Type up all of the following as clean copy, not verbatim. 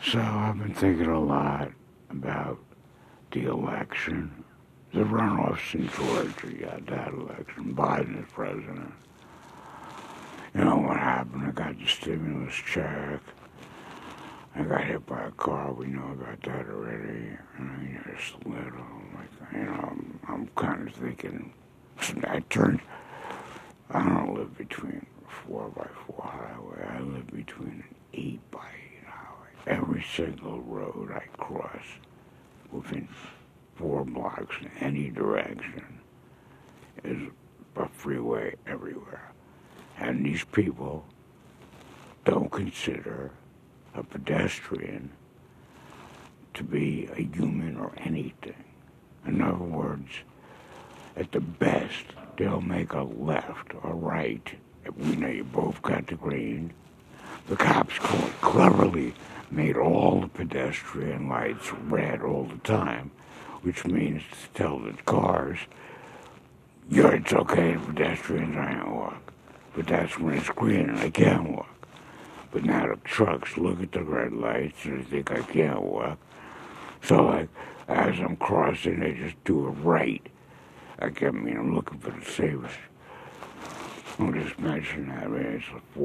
So I've been thinking a lot about the election, the runoffs in Georgia. You got that election. Biden is president. You know what happened? I got the stimulus check. I got hit by a car. We know about that already. I mean, just a little. I'm kind of thinking. I don't live between 4x4 highway. I live between an 8x8 highway. Every single road I cross within 4 blocks in any direction is a freeway everywhere. And these people don't consider a pedestrian to be a human or anything. In other words, at the best, they'll make a left or right. We know you both got the green. The cops cleverly made all the pedestrian lights red all the time, which means to tell the cars, yeah, it's okay, the pedestrians I can't walk. But that's when it's green and I can walk. But now the trucks look at the red lights and they think I can't walk. So, like, as I'm crossing, they just do a right. I'm looking for the safest. I'll just mention that, it's a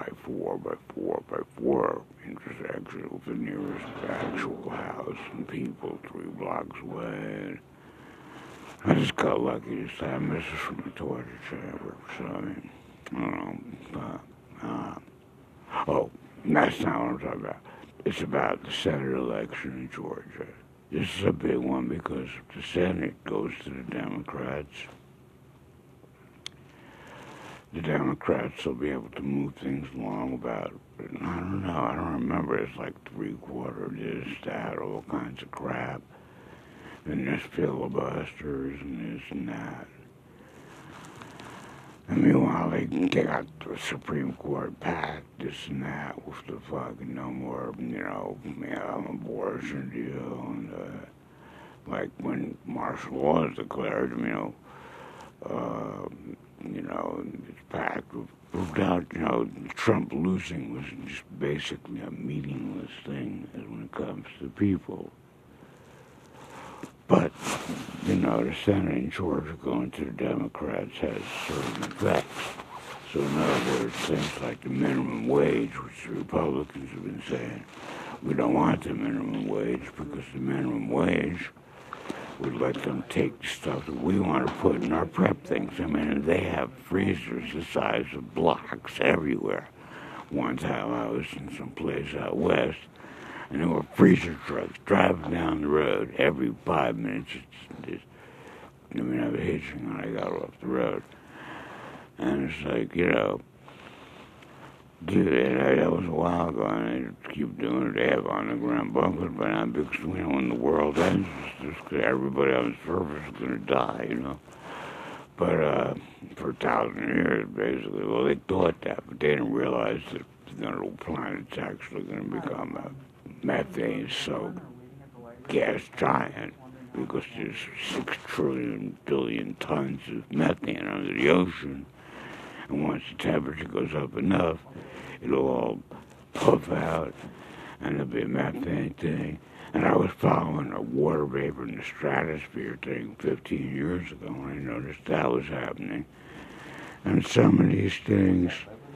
4x4x4x4 intersection with the nearest actual house and people 3 blocks away. I just got lucky this time. This is from the torture chamber, so I don't know. Oh, that's not what I'm talking about. It's about the Senate election in Georgia. This is a big one because if the Senate goes to the Democrats will be able to move things along about, I don't know, I don't remember, it's like 3/4 this, that, all kinds of crap. And there's filibusters and this and that. And meanwhile, they got the Supreme Court packed, this and that, with the fucking no more, abortion deal. And, like when martial law is declared, it's packed with, proved out, Trump losing was just basically a meaningless thing when it comes to people. But, the Senate in Georgia going to the Democrats has certain effects. So in other words, things like the minimum wage, which the Republicans have been saying, we don't want the minimum wage because the minimum wage would let them take the stuff that we want to put in our prep things. They have freezers the size of blocks everywhere. One time I was in some place out west, and there were freezer trucks driving down the road every 5 minutes. I was hitching when I got off the road. And it's like, that was a while ago, and they keep doing it. They have underground bunkers, but not because, when the world ends, just because everybody on the surface is going to die, But for 1,000 years, basically, well, they thought that, but they didn't realize that the little planet's actually going to become a methane-soaked gas giant because there's 6 trillion billion tons of methane under the ocean. And once the temperature goes up enough, it'll all puff out and there'll be a methane thing. And I was following a water vapor in the stratosphere thing 15 years ago when I noticed that was happening. And some of these things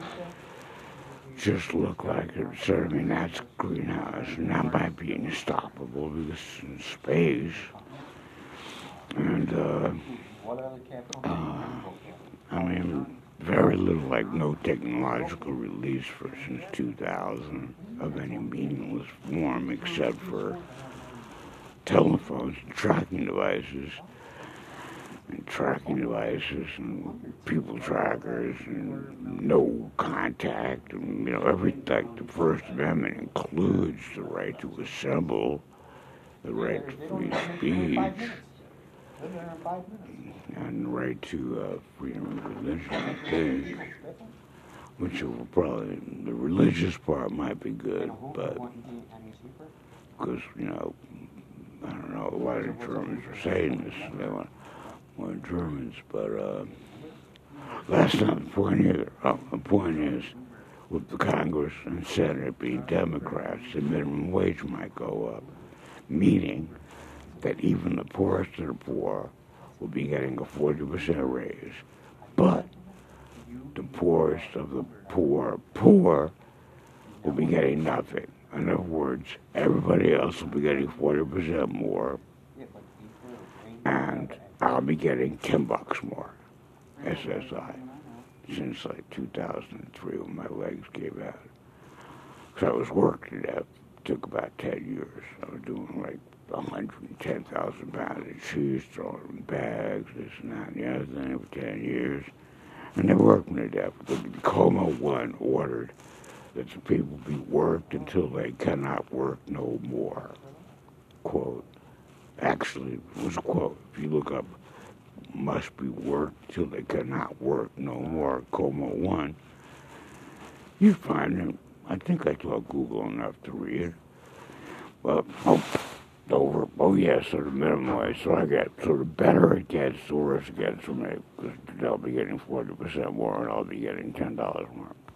just look like it. So, that's greenhouse. And that might be unstoppable because it's in space. And, very little, like no technological release since 2000 of any meaningless form except for telephones and tracking devices and people trackers and no contact and, everything. Like the First Amendment includes the right to assemble, the right to free speech, and the right to freedom of religion, I think, which will probably, the religious part might be good, but, because, I don't know, a lot of Germans are saying this, they want Germans, but that's not the point either. The point is, with the Congress and Senate being Democrats, the minimum wage might go up, meaning that even the poorest of the poor will be getting a 40% raise. But the poorest of the poor will be getting nothing. In other words, everybody else will be getting 40% more, and I'll be getting $10 more, SSI, since like 2003 when my legs gave out. So I was worked to death. It took about 10 years. I was doing like 110,000 pounds of cheese, throwing in bags, this and that and the other thing for 10 years. And they worked me to death. The Coma 1 ordered that the people be worked until they cannot work no more. Quote. Actually, it was a quote. If you look up, must be worked till they cannot work no more, Coma 1, you find them. I think I taught Google enough to read it. Well, so the minimum wage, so the better it gets, the worse it gets for me, because they'll be getting 40% more and I'll be getting $10 more.